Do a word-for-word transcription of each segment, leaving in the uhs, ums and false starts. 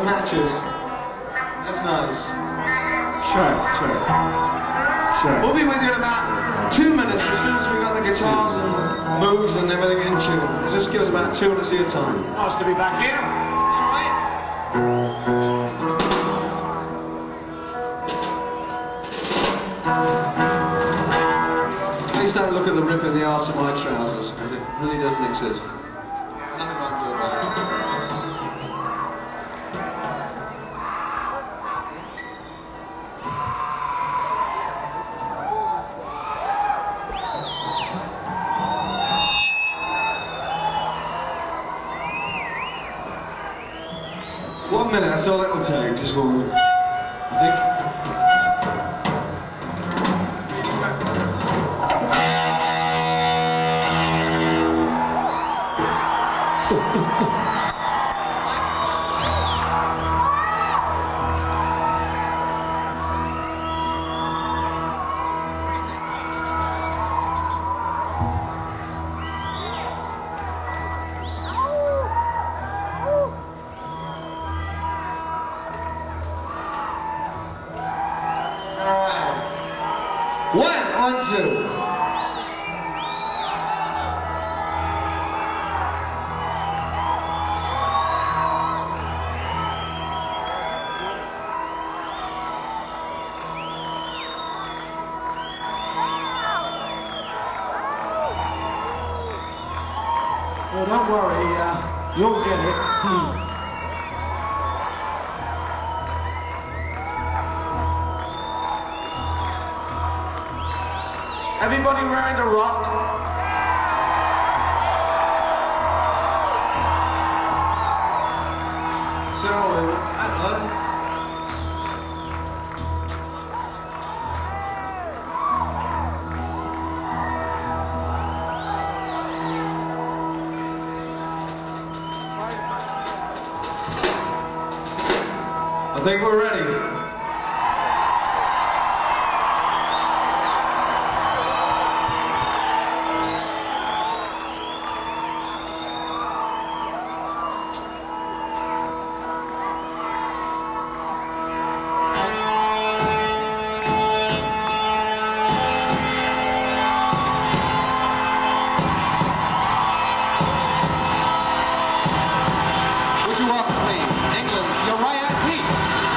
the matches. That's nice. Sure, sure. Sure. We'll be with you in about two minutes as soon as we got the guitars and moves and everything in tune. It just gives about two minutes of your time. Nice to be back here. Please don't look at the rip in the arse of my trousers, because it really doesn't exist. Nothing I can do about it. One minute, that's all it'll take, just one minute. I think. One, one, two. Well, don't worry, uh, you'll get it. Hmm. Everybody ready to rock? So, uh, uh, I think we're ready. Would you welcome, please, England's Uriah Heep.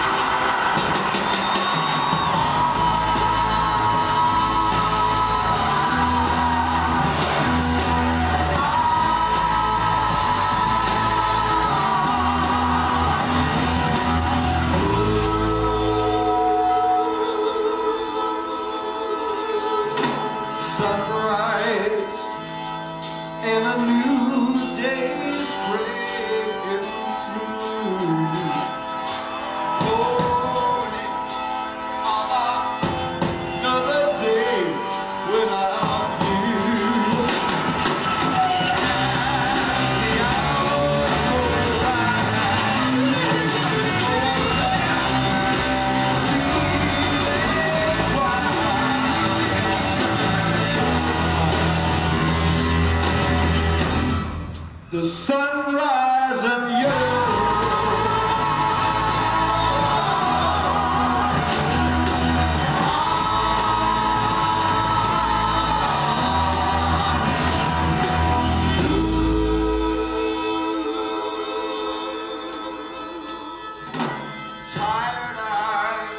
Sunrise and a new day's breaking through. Morning of another day without you. As the hours go by, the sunrise and you. Tired eyes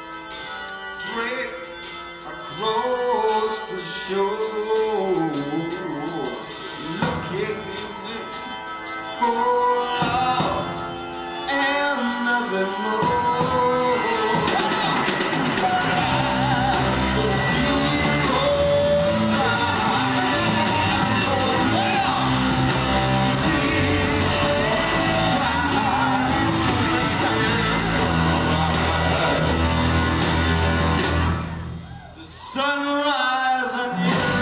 drift across the shore, looking for love and nothing more. As the sea goes by, tears cry, the sun's alright. The sunrise and you.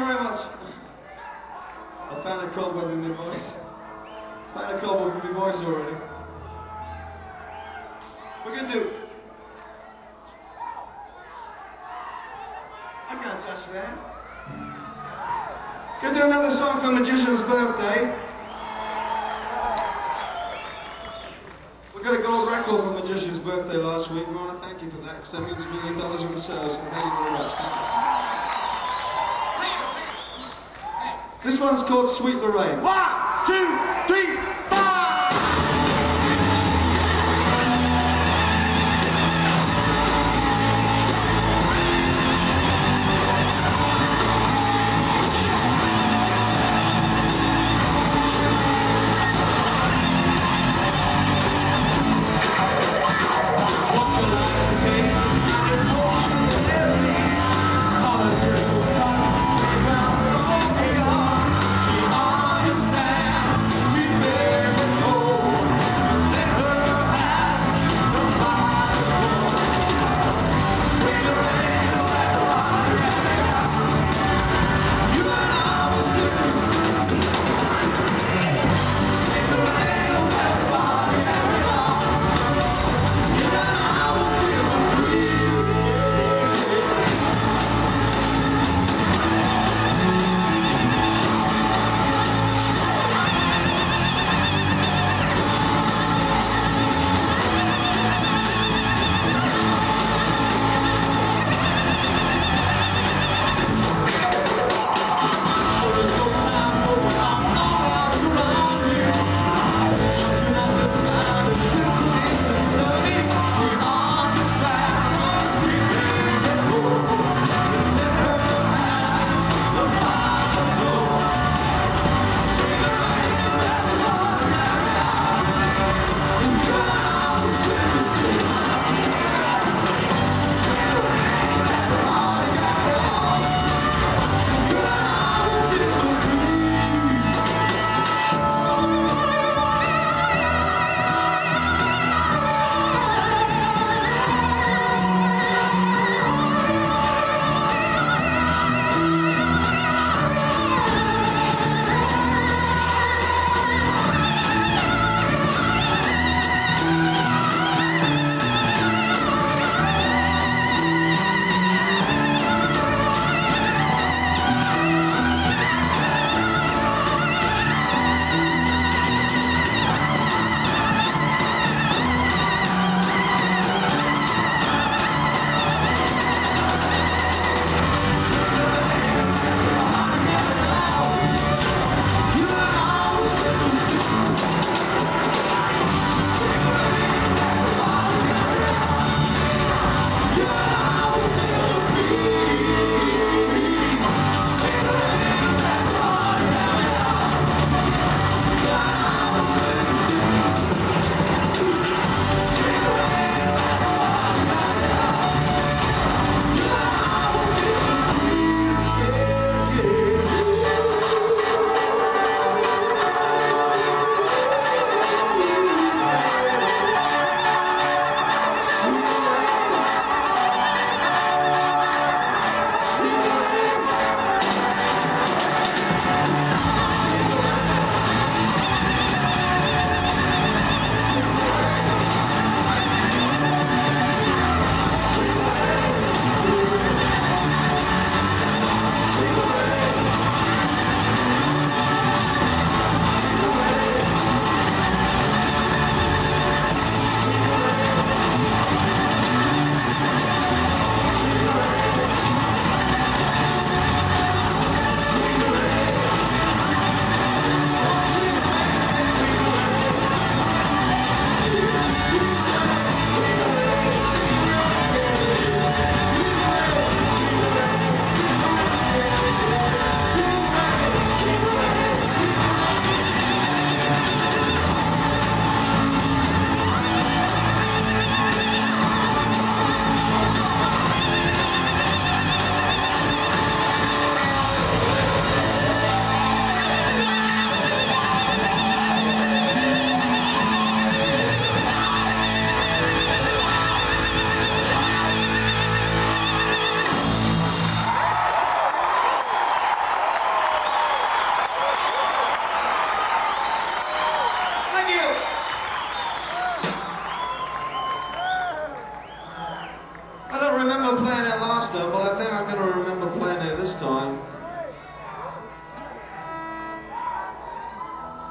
very much. I found a cold with my voice. Found a cold with my voice already. We're gonna do. I can't touch that. Gonna do another song for Magician's birthday. We got a gold record for Magician's birthday last week. We want to thank you for that because that means a million dollars in sales. So thank you very much. This one's called Sweet Lorraine. One, two, three, four! She understands, we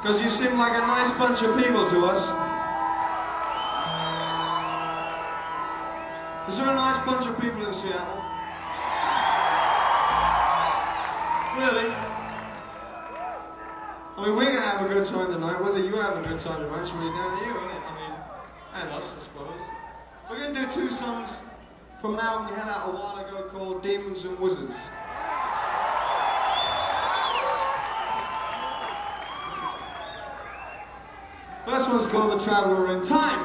because you seem like a nice bunch of people to us. Is there a nice bunch of people in Seattle? Really? I mean, we're going to have a good time tonight. Whether you have a good time tonight, it's really down to you, isn't it? I mean, and us, I suppose. We're going to do two songs from an album we had out a while ago called Demons and Wizards. First one's called The Traveler in Time.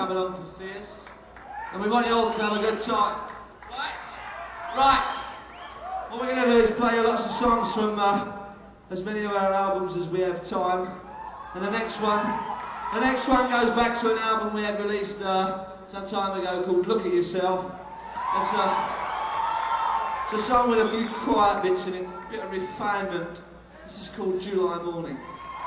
coming on to see us. And we want you all to have a good time. Right? Right. What we're going to do is play you lots of songs from uh, as many of our albums as we have time. And the next one, the next one goes back to an album we had released uh, some time ago called Look at Yourself. It's a, it's a song with a few quiet bits in it, a bit of refinement. This is called July Morning.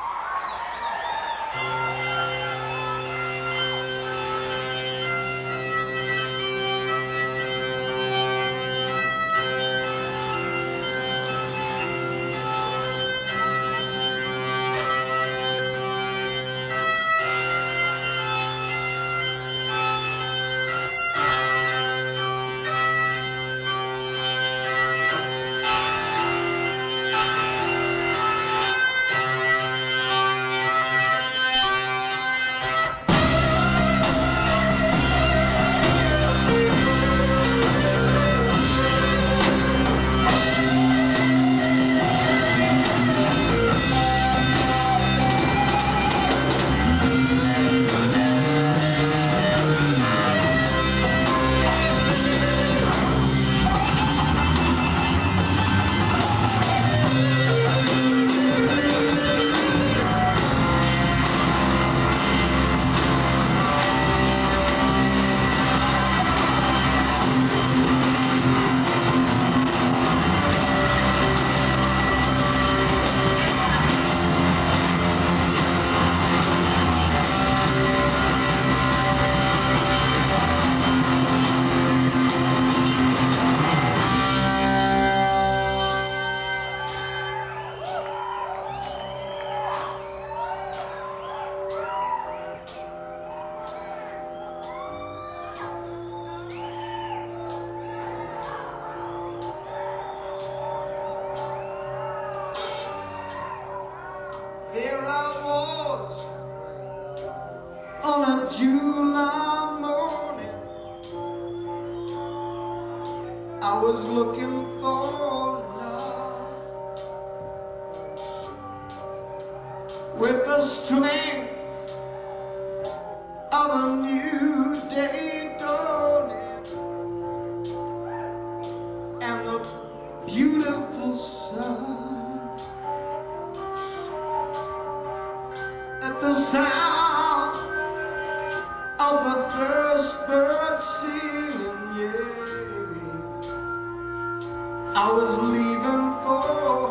There I was on a July morning. I was looking for love with the strength of a new day dawning and the beautiful sun. The sound of the first bird singing, yeah. I was leaving for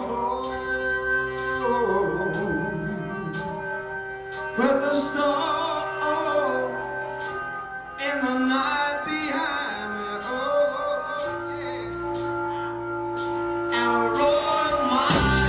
home with the storm and the night behind me, oh yeah, and I rode my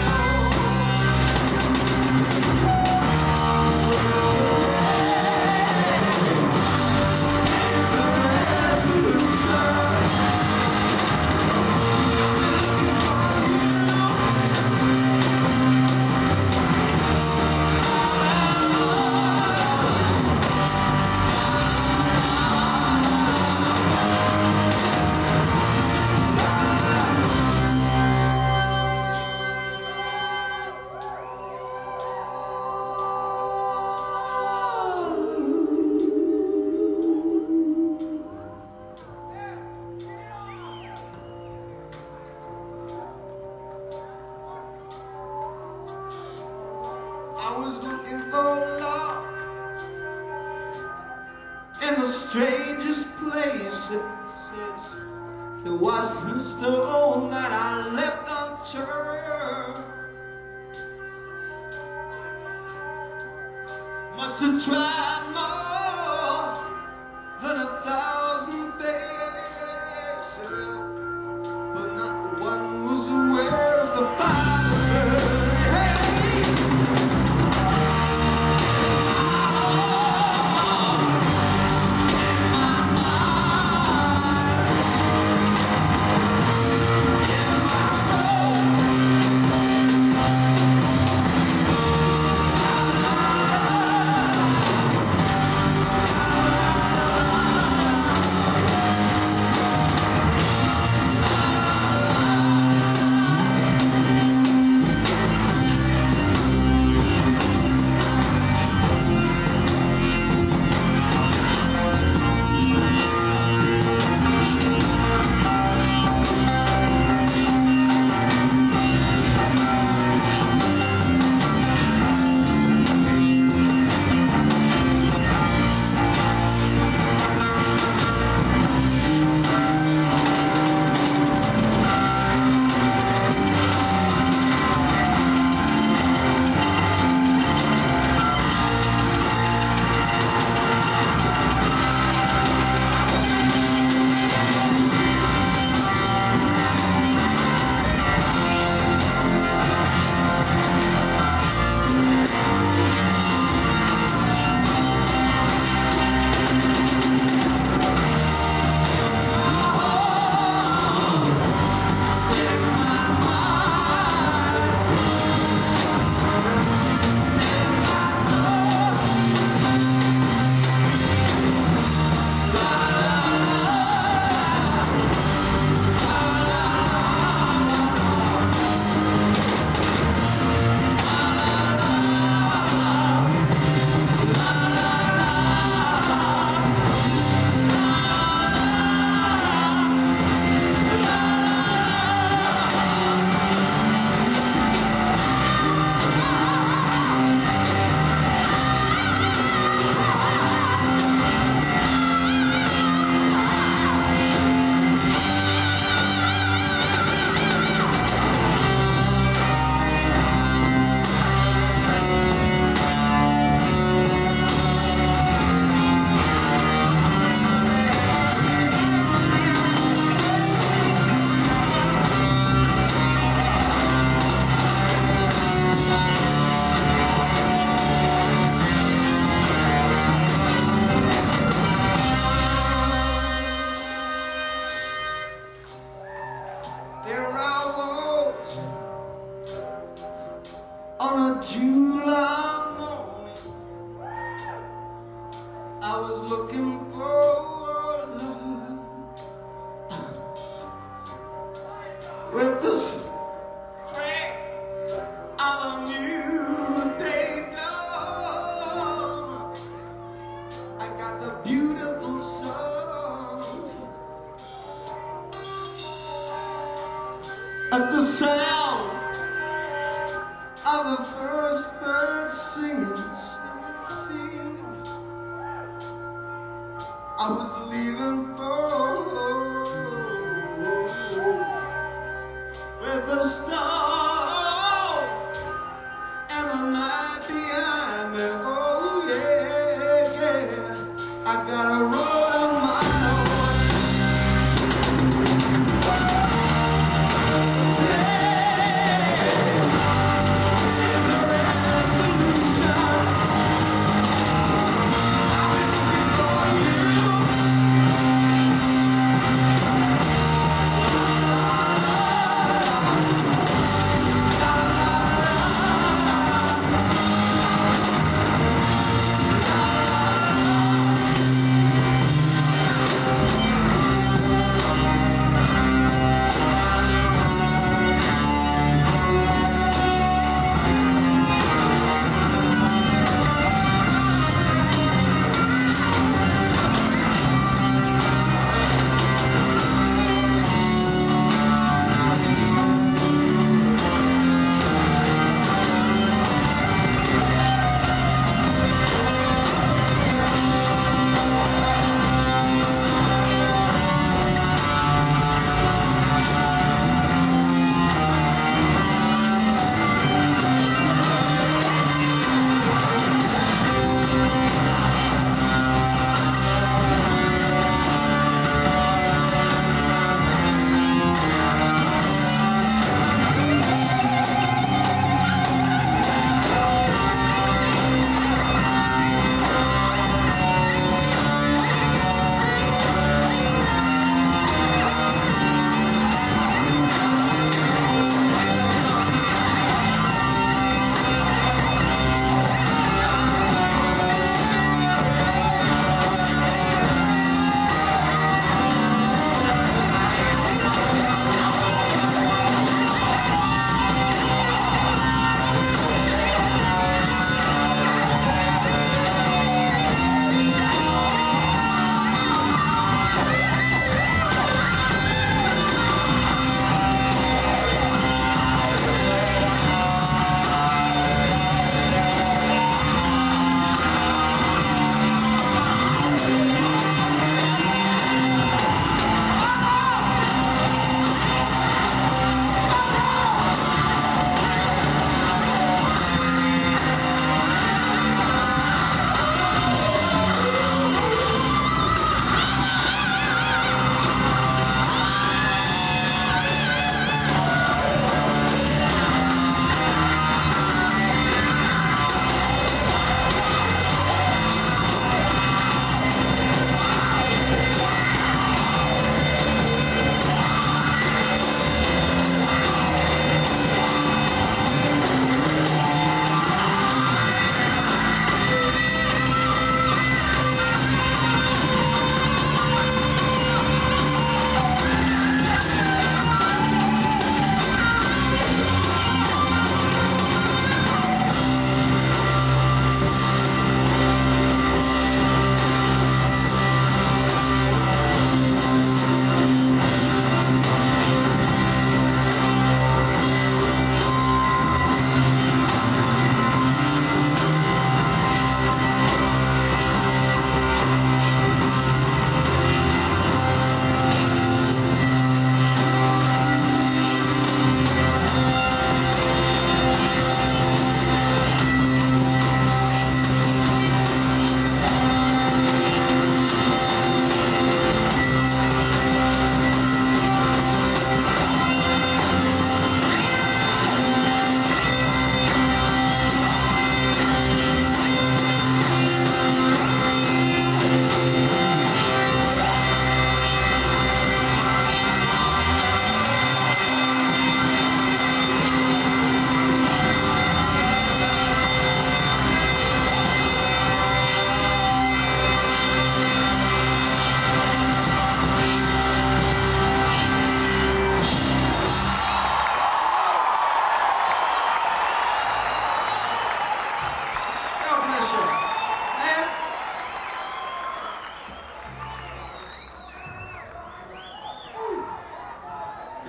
I was looking for love in the strangest places. It was the stone that I left unturned. Must have tried more than a thousand faces, but not one was aware of the fire. I was looking for love with the strength of a new day dawn. I got the beautiful songs at the sound of the first bird singing. I was leaving for with the star and the night behind me. Oh yeah, yeah. I got a road of my own. Yeah, the resolution.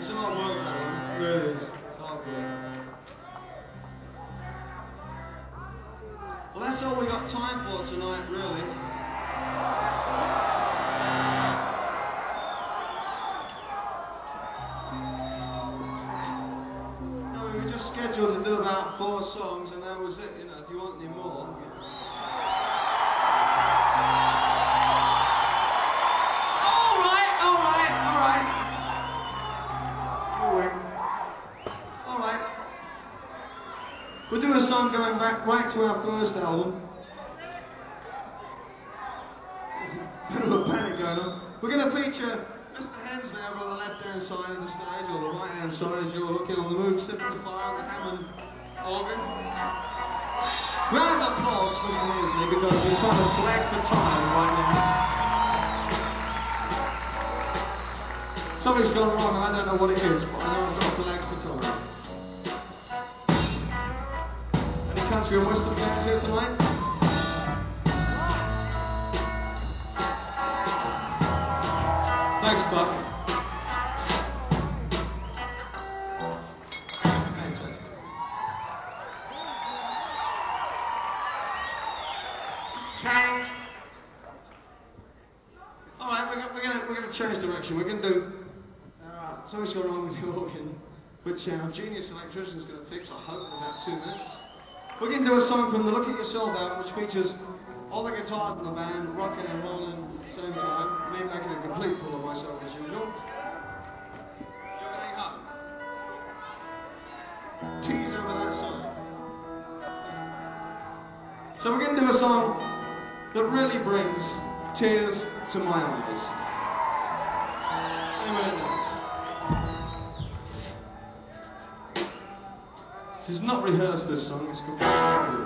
It's a lot of work, that one. It really is. It's hard work. Well, that's all we got time for tonight, really. No, we were just scheduled to do about four songs, and that was it. You know, if you want any more. All right, all right, all right. All right. All right. We'll do a song going back right to our first album. There's a bit of a panic going on. We're going to feature Mister Hensley over on the left-hand side of the stage, or the right-hand side as you're looking on the move, simplifier on the Hammond organ. Round of applause for Mister Hensley, because we're trying to flag for time right now. Something's gone wrong and I don't know what it is, but I know I've got to flag for time. Country and Western fans here tonight? Thanks, Buck. Fantastic. Change. All right, we're gonna we're gonna we're gonna change direction. We're gonna do uh, something's going on with the organ, which our genius electrician is going to fix. I hope in about two minutes. We're going to do a song from the Look At Yourself album, which features all the guitars in the band, rocking and rolling at the same time, me making a complete fool of myself as usual. You're going to hang up. Tease over that song. So we're going to do a song that really brings tears to my eyes. Any minute now. This is not rehearsed, this song, it's completely new.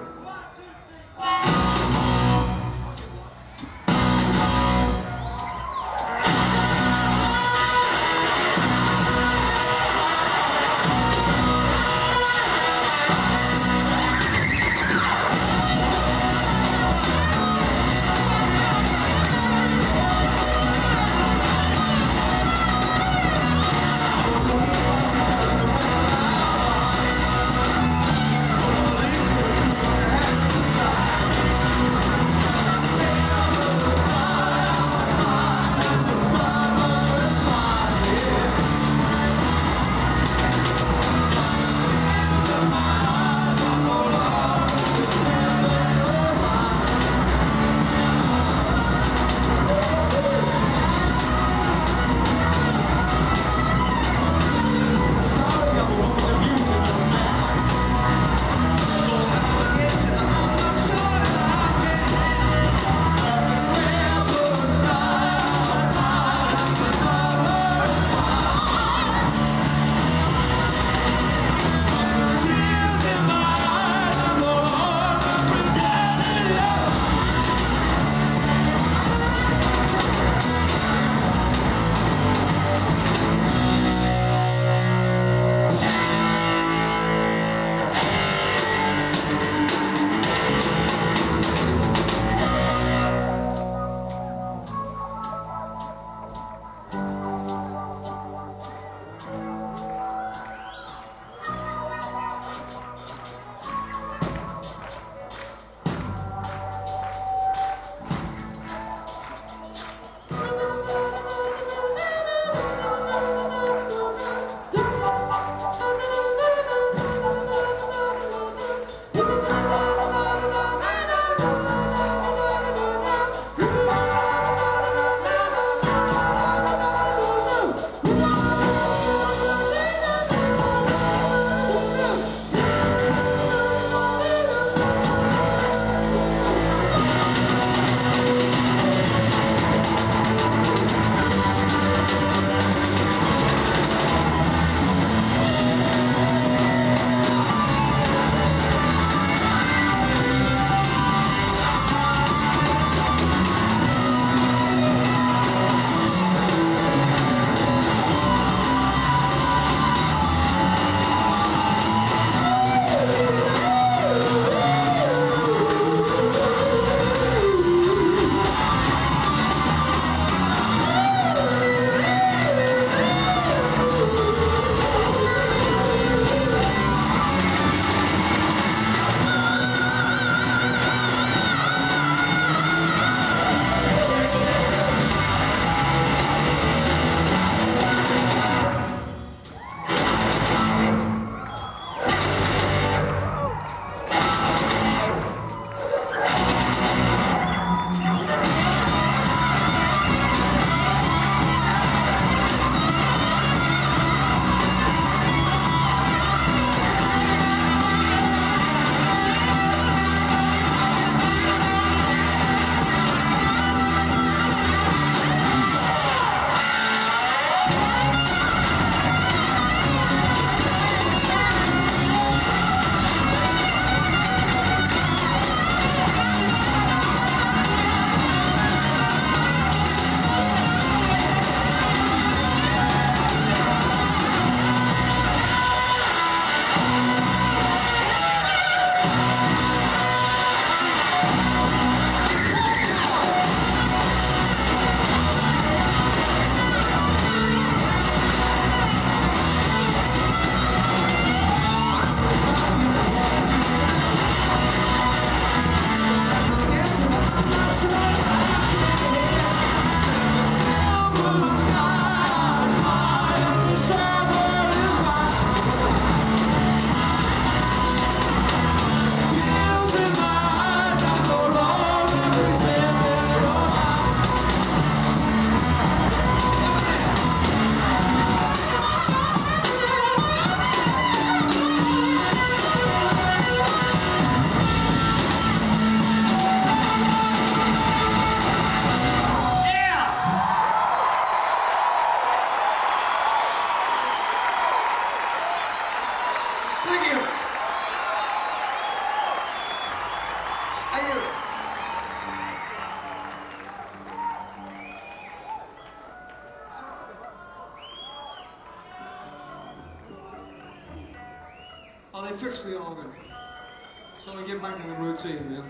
Thank you. Oh, they fixed the organ. So we get back in the routine, yeah.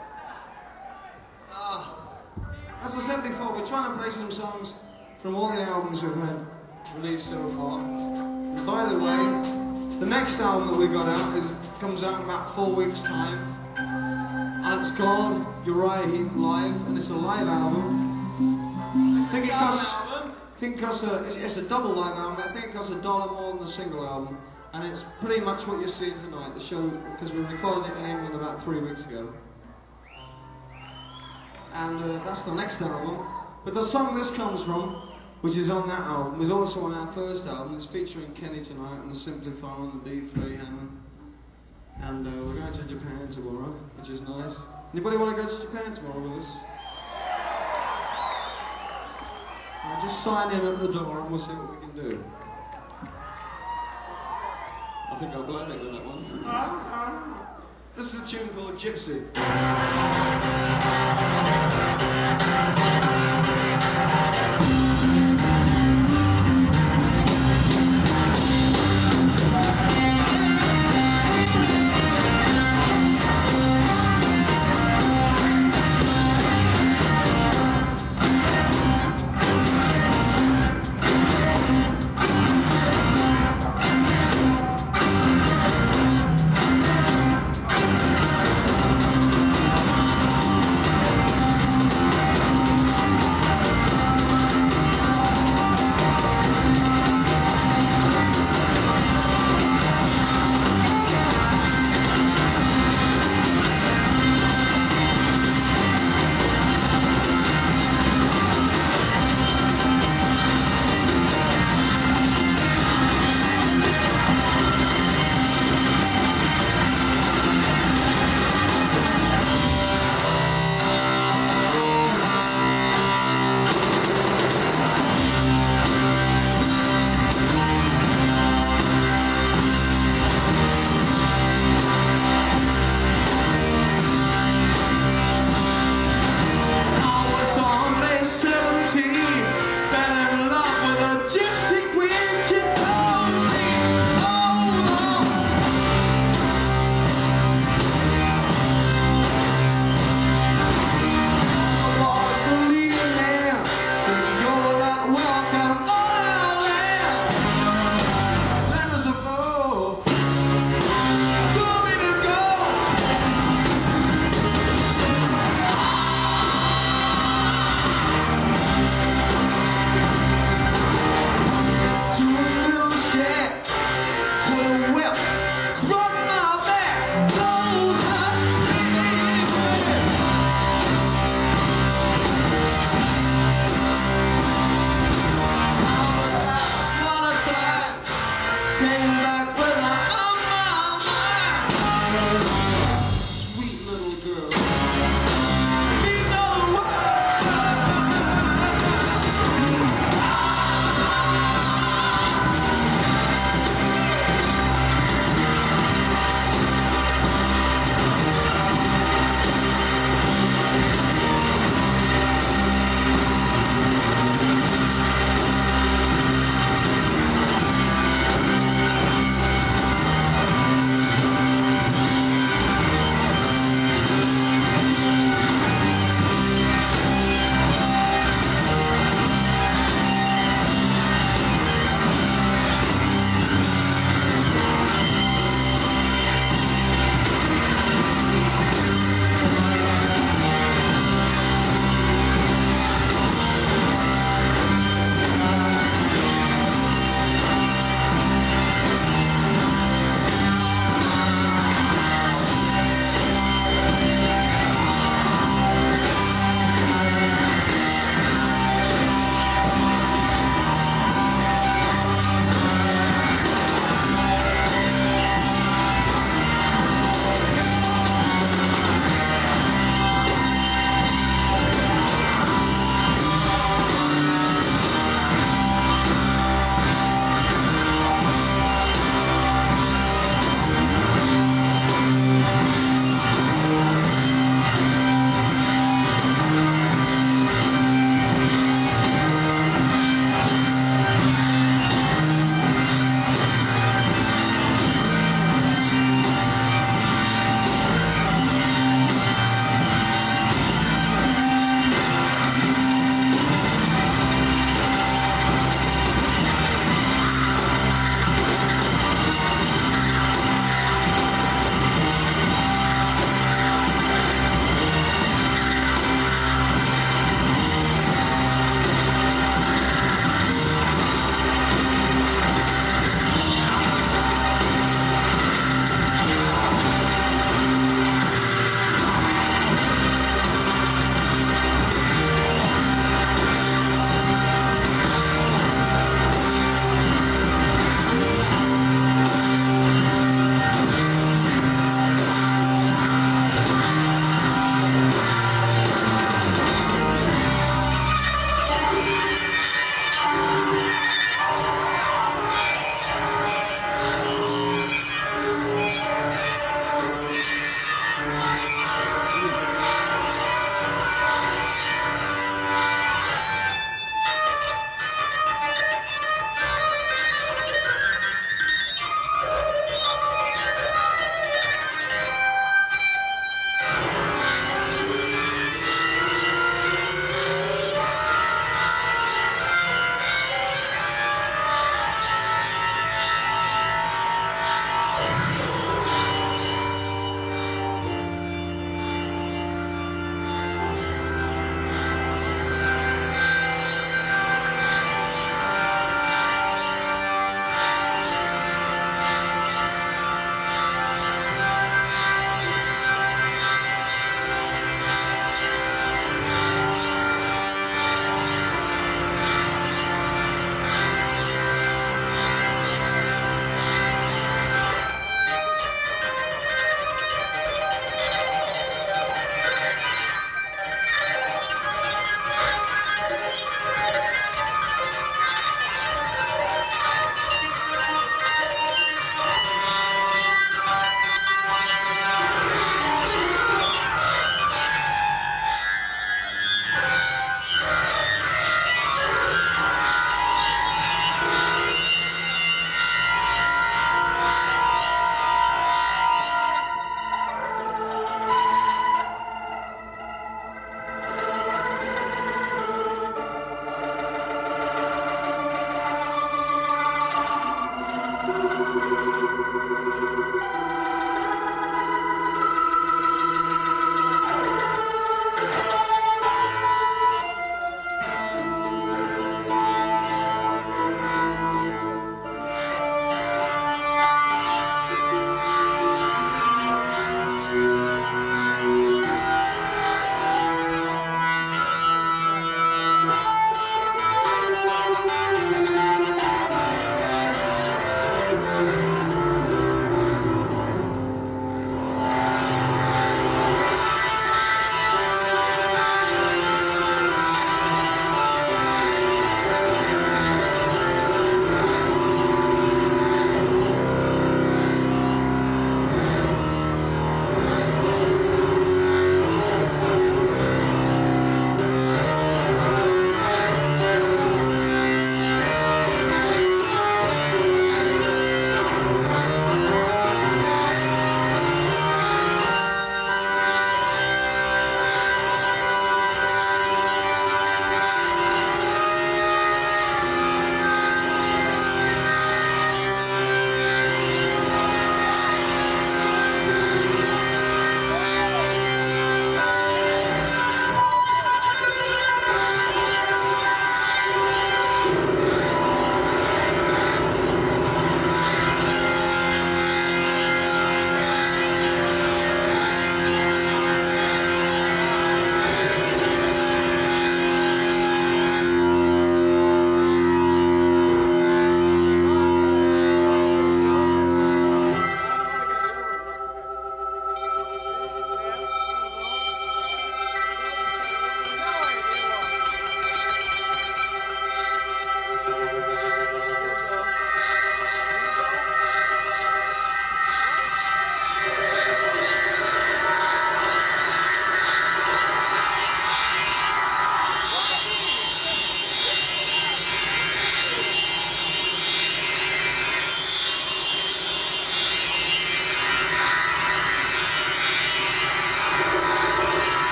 Uh, as I said before, we're trying to play some songs from all the albums we've had released so far. And by the way, the next album that we got out is comes out in about four weeks' time. And it's called Uriah Heep Live, and it's a live album. I think it costs, I think it costs a, it's, it's a double live album. I think it costs a dollar more than the single album. And it's pretty much what you're seeing tonight, the show, because we recorded it in England about three weeks ago. And uh, that's the next album. But the song this comes from, which is on that album, is also on our first album. It's featuring Kenny tonight and the Simplify and the D three Hammond. And uh, we're going to Japan tomorrow, which is nice. Anybody want to go to Japan tomorrow with us? Uh, just sign in at the door and we'll see what we can do. I think I'll blow it with that one. This is a tune called Gypsy.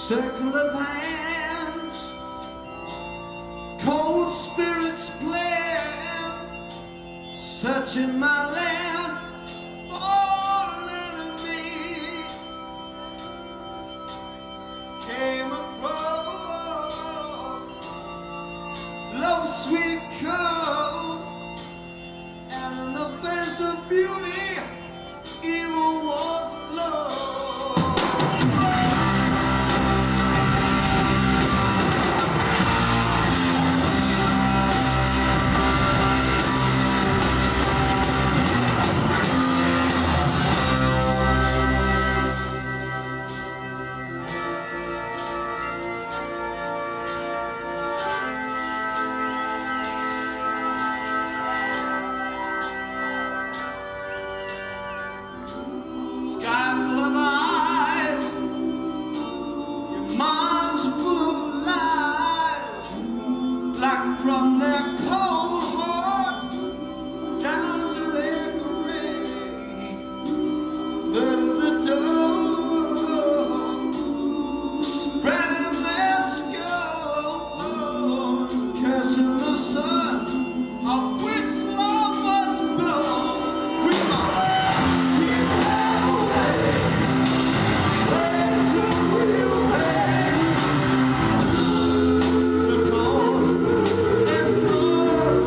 circle of hands, cold spirits playing, searching my land for an enemy. Came across love's sweet coast, and in the face of beauty, evil was love. Sky full of eyes, your mind's full of lies, like from their cold hearts down to their grave. But at the door, spreading their skull, cursing the sun of which love was born. We must keep that away. It's a real pain. The cold and sorrow.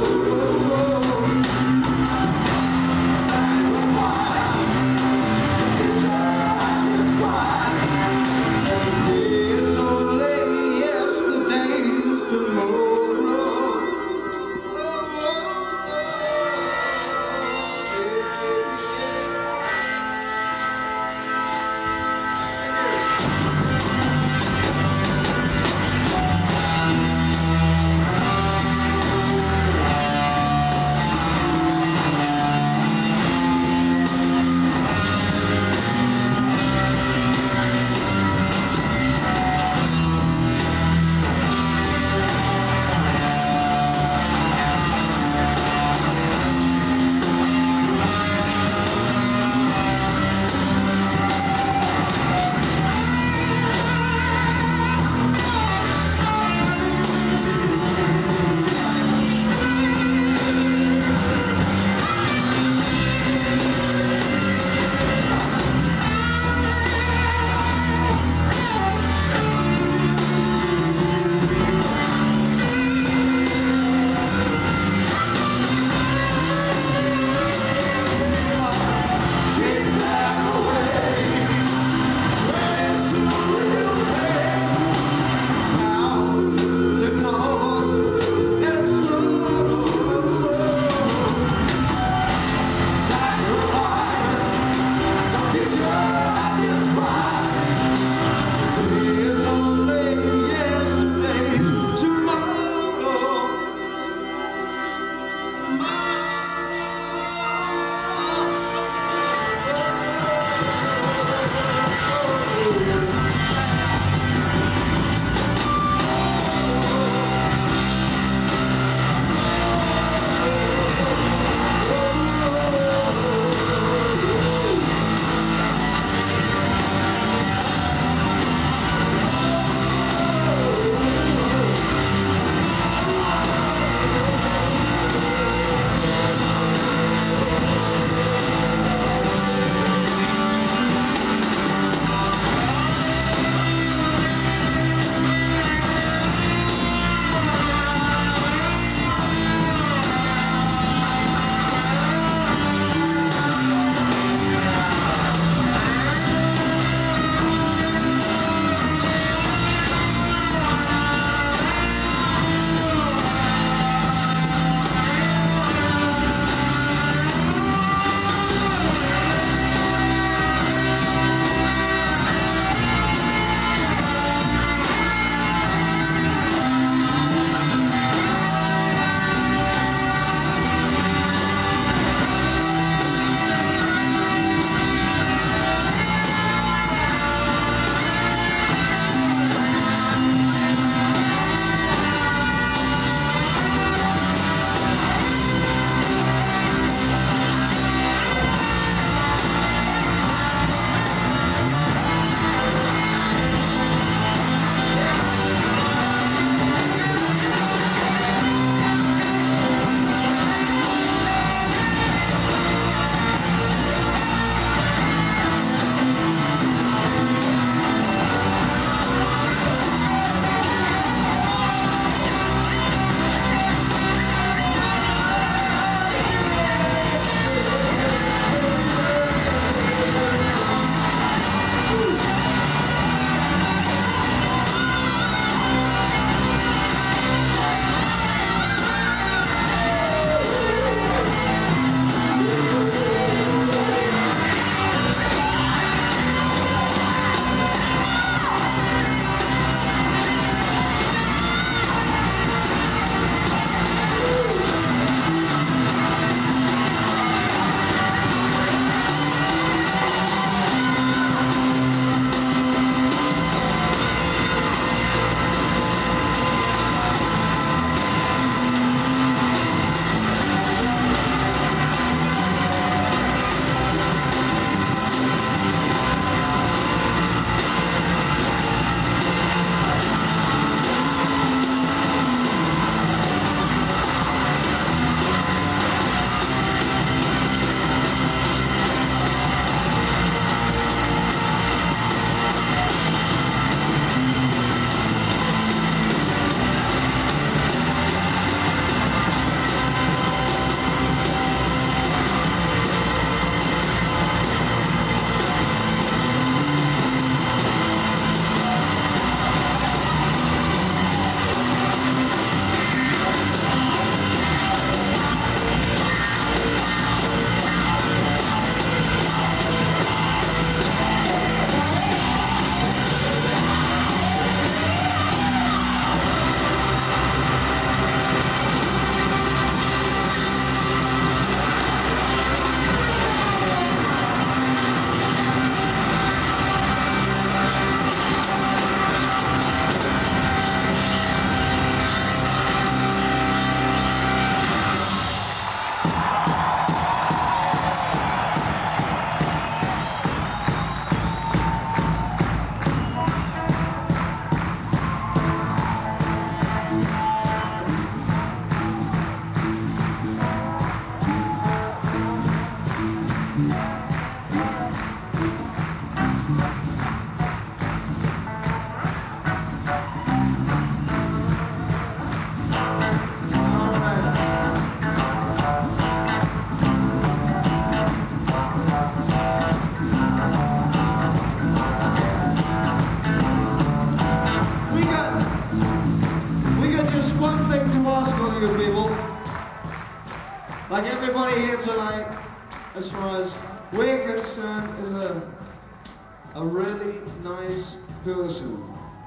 good people. Like everybody here tonight, as far as we're concerned, is a, a really nice person.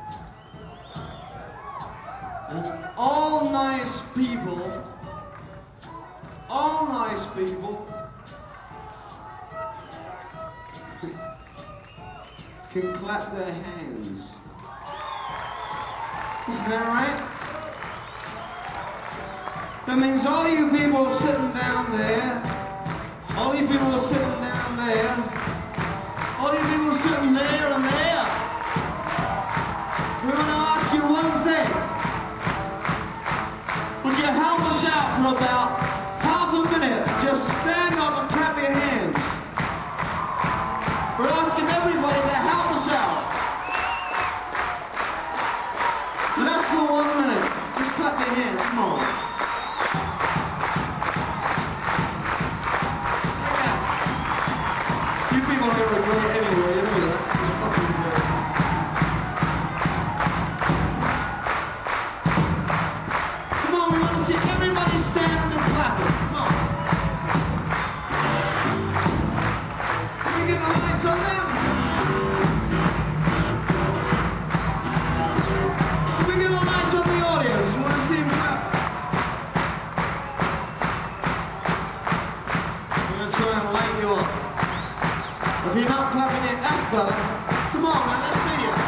And all nice people, all nice people, can clap their hands. Isn't that right? That means all you people sitting down there, all you people sitting down there, all you people sitting there and there, we're going to ask you one thing. Would you help us out for about half a minute? Just stand up and clap your hands. We're asking everybody to help us out. Less than one minute. Just clap your hands, come on. Like that. You people here are great anyway, you know that. You're fucking great. Come on, we want to see everybody standing and clapping. Come on. Can we get the lights on them? I want to see him clap. I'm going to try and light you up. If you're not clapping it, that's better. Come on, man, let's see you.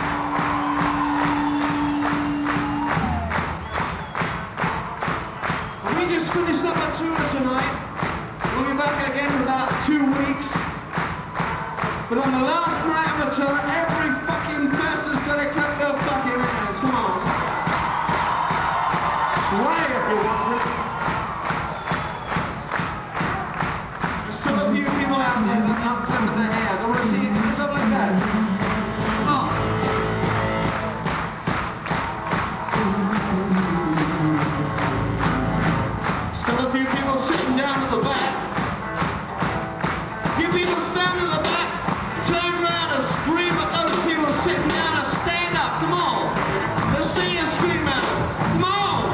And we just finished up a tour tonight. We'll be back again in about two weeks. But on the last night of the tour, every fucking person's going to clap their fucking hands. Come on, let's go. Sway if you want to. There's still a few people out there that are not clapping their hands. I want to see you hands up like that. Come on. Still a few people sitting down at the back. You people stand in the back, turn around and scream at those people sitting down and stand up. Come on. Let's see you scream at them. Come on.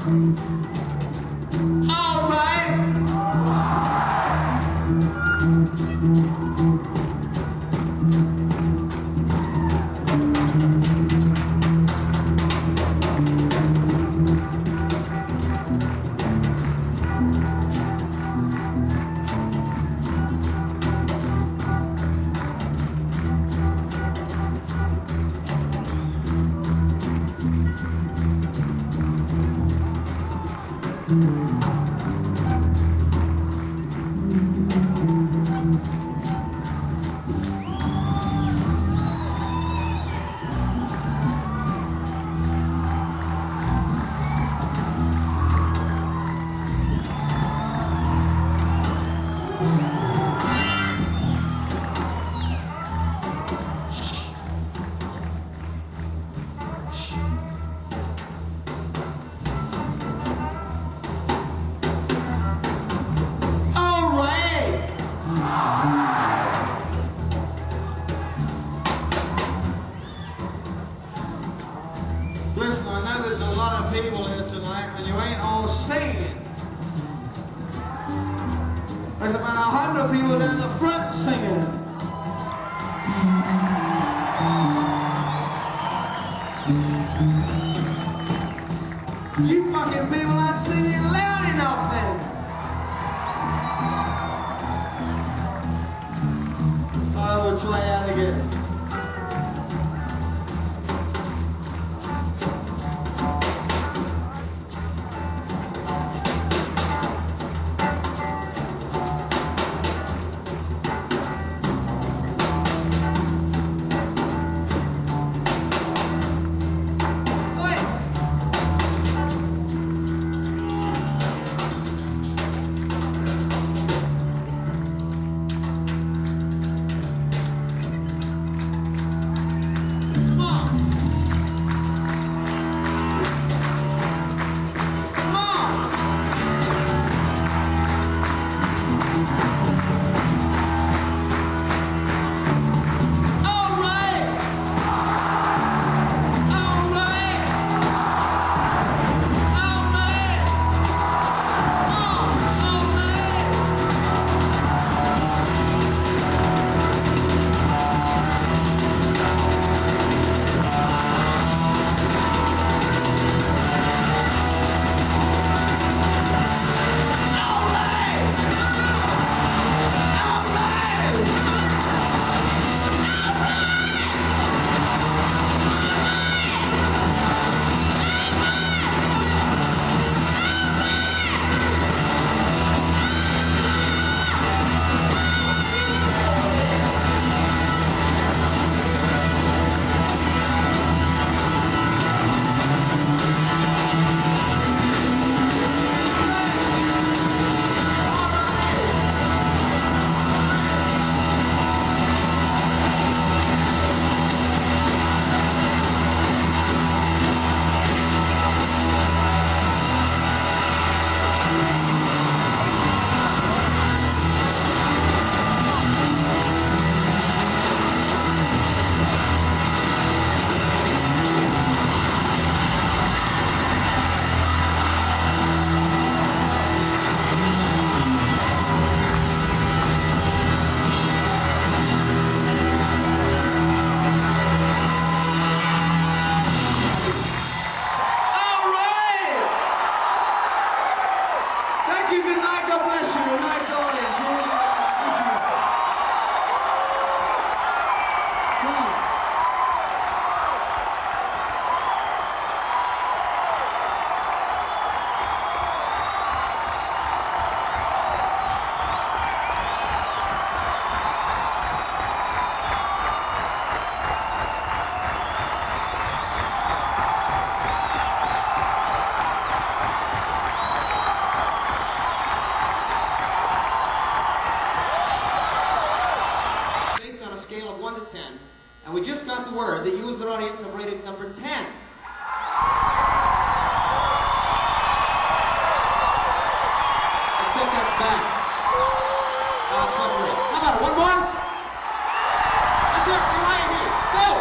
All right. Listen, I know there's a lot of people here tonight, and you ain't all singing. There's about a hundred people down the front singing. You fucking people aren't singing loud enough then. I will try out again. And we just got the word that you as an audience have rated number ten. Except that's bad. That's not great. How about it? One more? Let's hear it. Uriah Heep. Let's go!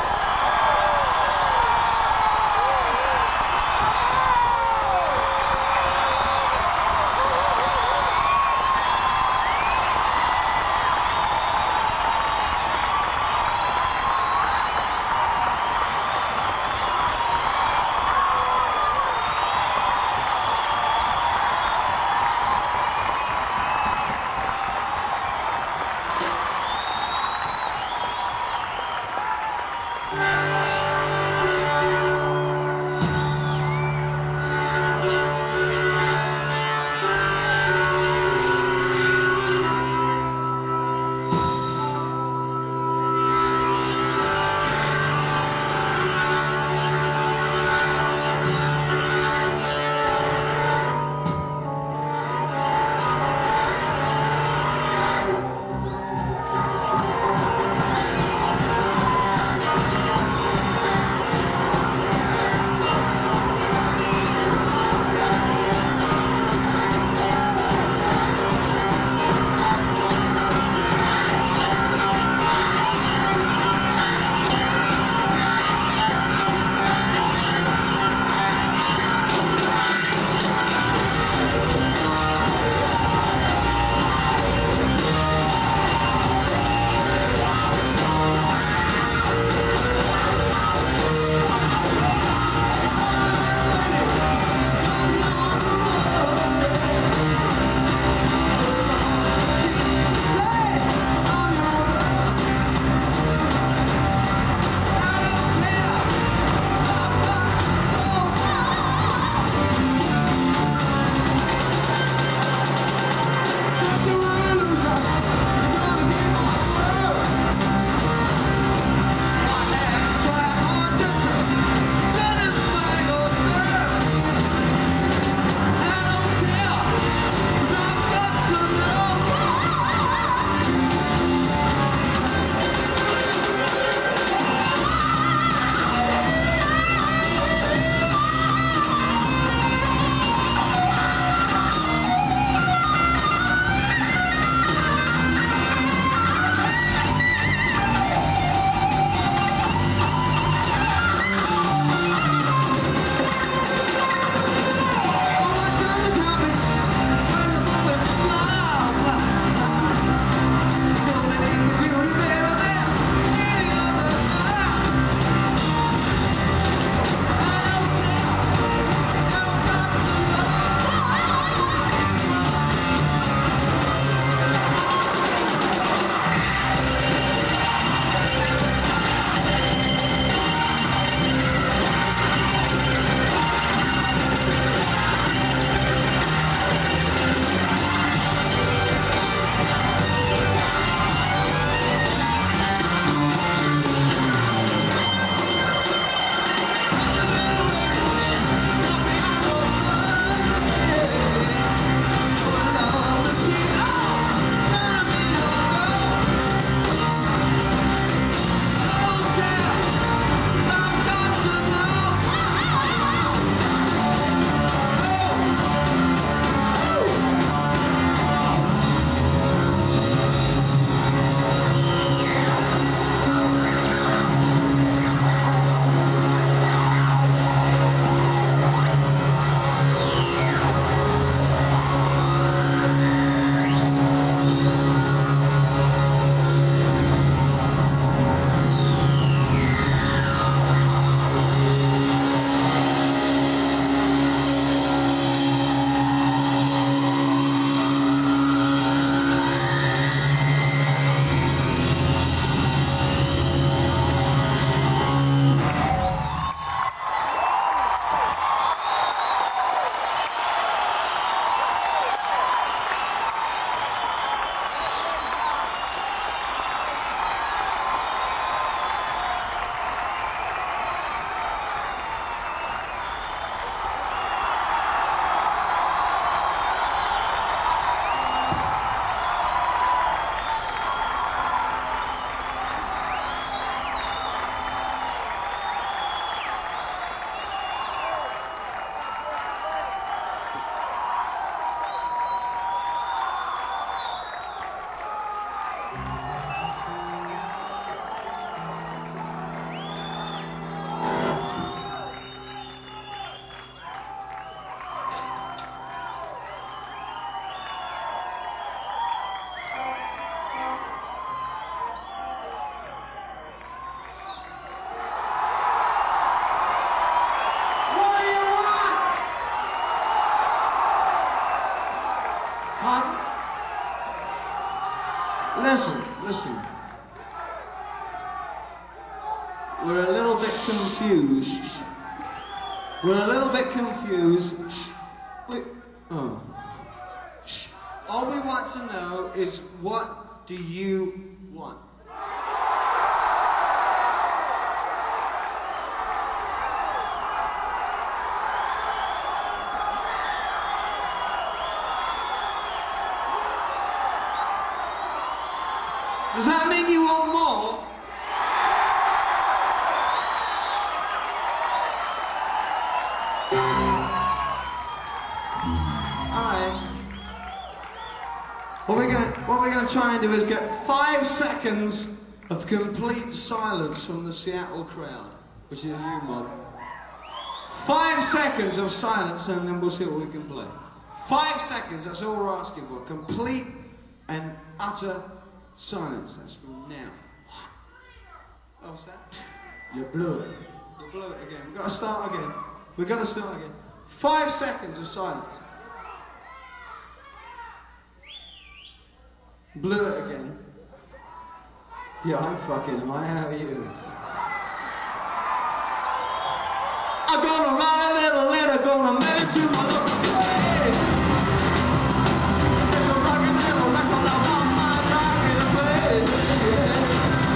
Pardon? Listen, listen. We're a little bit confused. We're a little bit confused. We, oh. All we want to know is, what do you want? Does that mean you want more? Alright. What we're gonna what we're gonna try and do is get five seconds of complete silence from the Seattle crowd, which is you, Mod. Five seconds of silence, and then we'll see what we can play. Five seconds, that's all we're asking for. Complete and utter silence. That's from now. Oh, what's that? You blew it. You blew it again. We've got to start again. We've got to start again. Five seconds of silence. Blew it again. Yeah, I'm fucking high. How are you? I'm gonna run a little later, gonna make it to my local place. There's a rockin' little record I want my dog in a place. Yeah.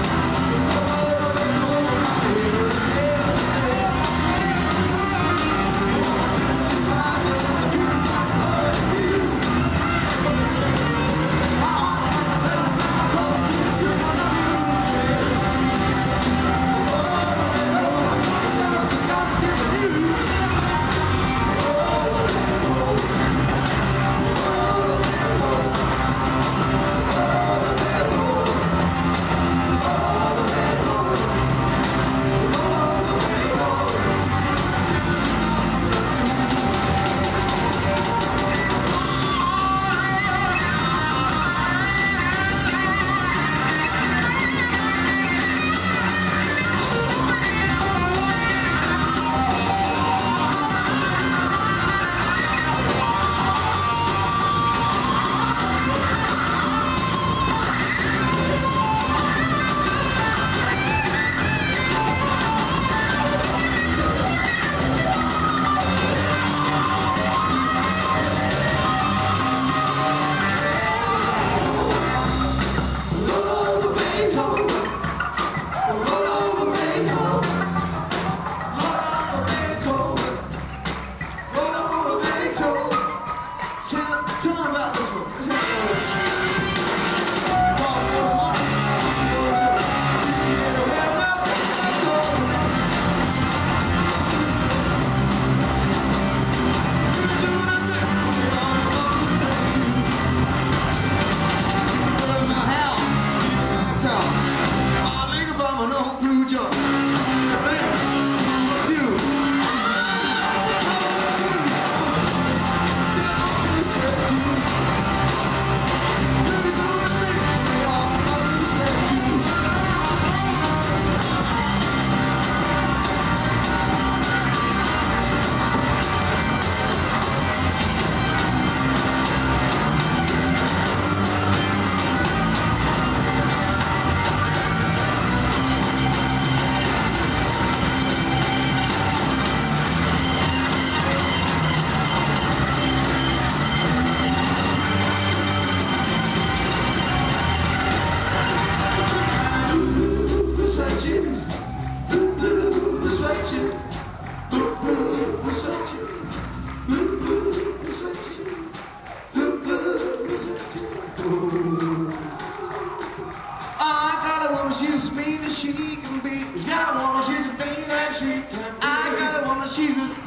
She's as mean as she can be. She's got a woman, she's as mean as she can be. I got a woman, she's as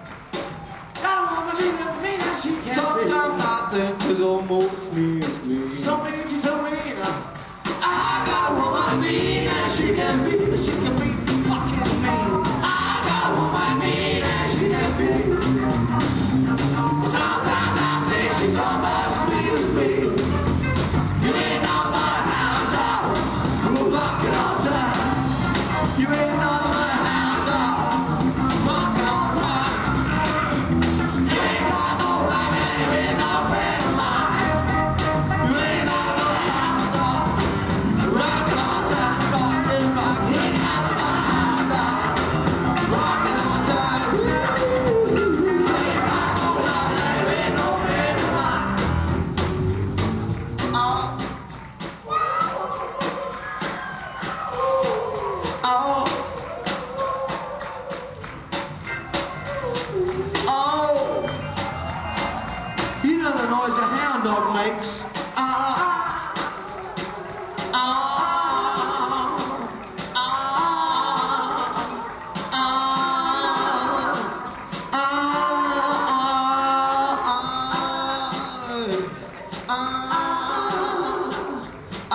got a woman, she's as mean as she can be. Sometimes I think she's almost mean as me. She's so mean, she's so mean. I got a woman, mean as she can be. She can be fucking mean. I got a woman, mean as she can be. Sometimes I think she's almost mean as me. You ain't no but a hound dog. Walking all time. You ain't none of my hound dog. Walking all time. You ain't got no rabbit and you ain't no friend of mine. noise a hound dog makes. Ah, ah, ah, ah, ah, ah, ah,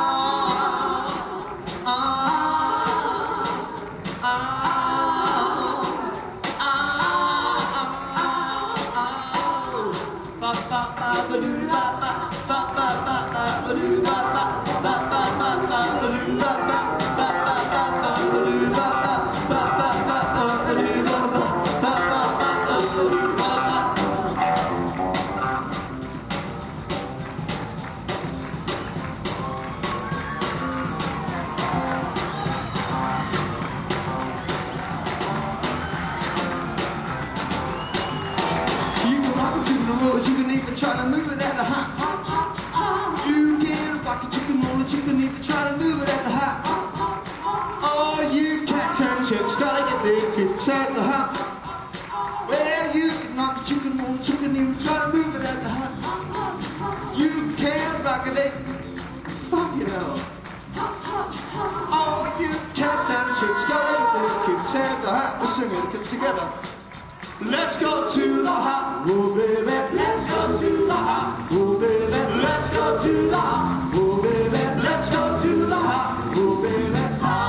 you can even try to move it at the hop. You can rock it, you can roll it, you can even try to move it at the hop. Oh, you cats and chicks gotta get their kicks at the hop. Well, you can rock it, you can roll it, you can even try to move it at the hop. You can rock it, fuck it up. Oh, you cats and chicks gotta get their kicks at the hop. Let's sing it together. Let's go to the hop, oh baby. Let's go to the hop, oh baby. Let's go to the hop, oh baby. Let's go to the hop, oh baby.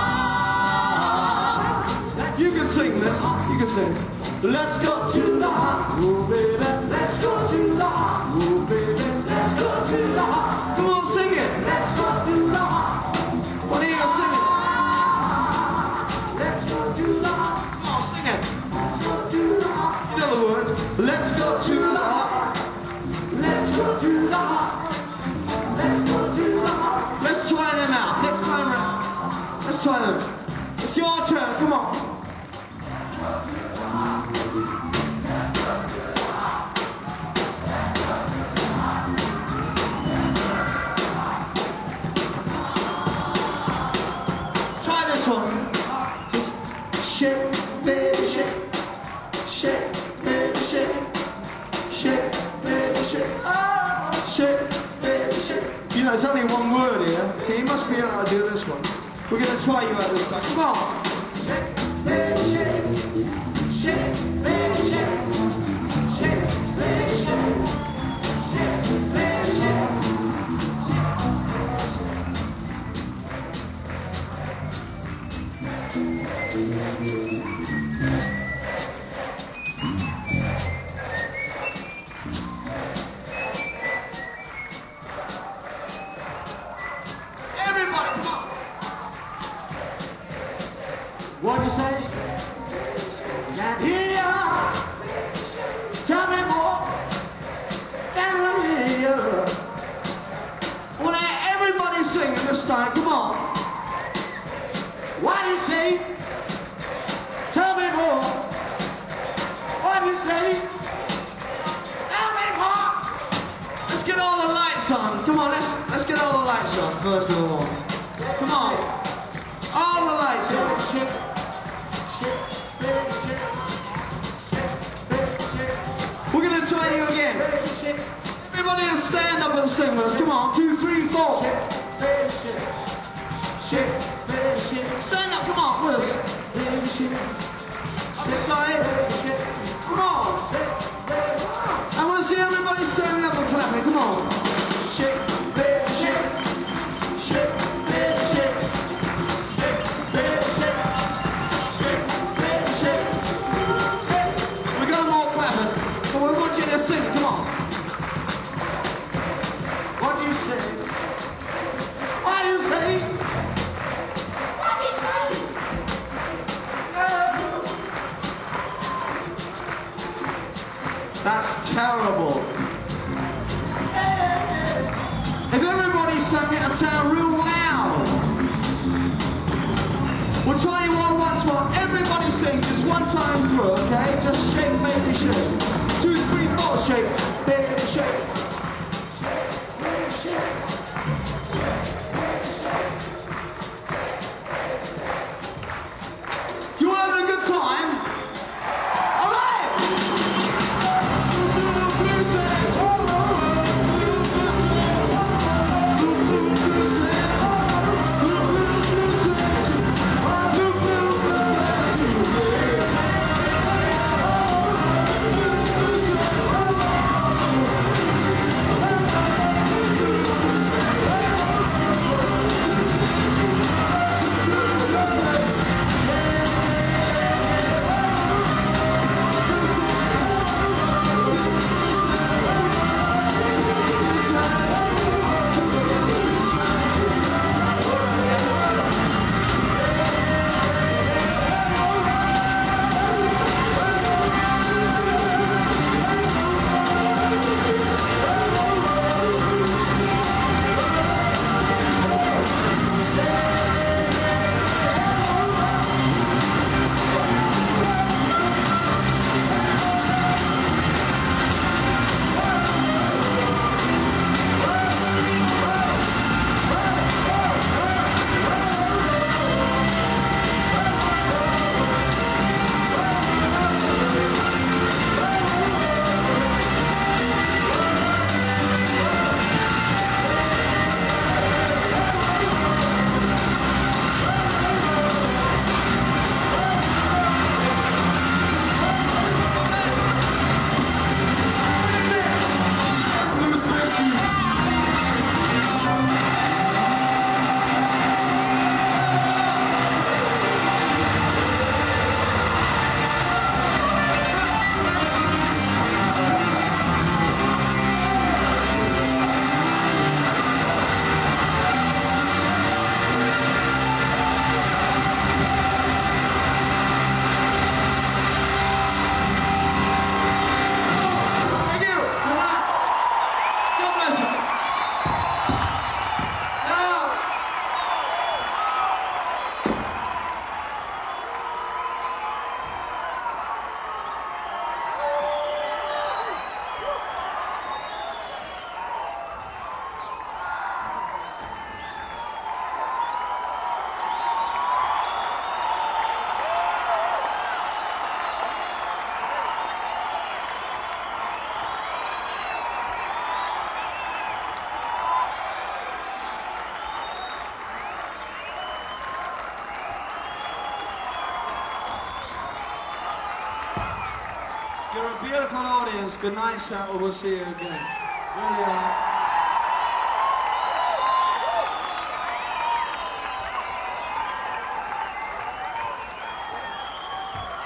Ah. You can sing this, you can sing. Let's go to the hop, oh baby. Let's go to the hop, oh baby. Let's go to the hop. Come on, sing it. Let's go to the hop. What are you gonna sing it? Let's go to the hop. Come on, sing it. Let's go to the hop. In other words, let's go to the hop. Let's go to the hop. Let's go to the hop. Let's try them out. Next time round. Let's try them. It's your turn. Come on. Try this one. Just shake, baby, shake. Shake, baby, shake. Shake, baby, shake. Oh, shake, baby, shake. You know, it's only one word here, so you must be able to do this one. We're going to try you out this time. Come on. Shake, baby, shake. Shake, baby, shake. Shake, baby, shake. Shake, baby, shake. Everybody, come on. What'd you say? Yeah. Tell me more. Down here. Well, everybody sing at this time. Come on. What do you say? Tell me more. What do you say? Tell me more. Let's get all the lights on. Come on, let's let's get all the lights on first of all. Come on. All the lights on. Shake, shake, baby, shake. Shake, baby, shake. We're gonna try you again. Everybody just stand up and sing with us. Come on, two, three, four. Shake, baby, shake. Shake, baby, shake. Stand up, come on, with us. Baby, shake. This side. Come on. I want to see everybody standing up and clapping. Come on. Shake, baby, shake. Shake, baby, shake. Shake, baby, shake. Shake, baby, shake. We got them all clapping, but we want you to sing. Come on. What do you say? What do you say? What do you say? Yeah. That's terrible. If everybody sang it and sound real loud. We'll try you all once more. Everybody sing just one time through, okay? Just shake, baby, shake. Two, three, four, shake, baby, shake. Shake, baby, shake. Shake, baby, shake. You all having a good time? All right! You're a beautiful audience. Good night, Seattle. We'll see you again. Really are.